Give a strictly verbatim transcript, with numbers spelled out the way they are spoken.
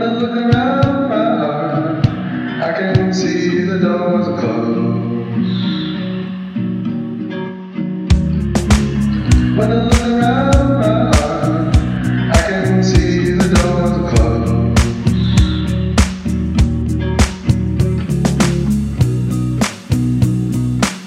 I look around my heart, I can see the doors are closed. When I look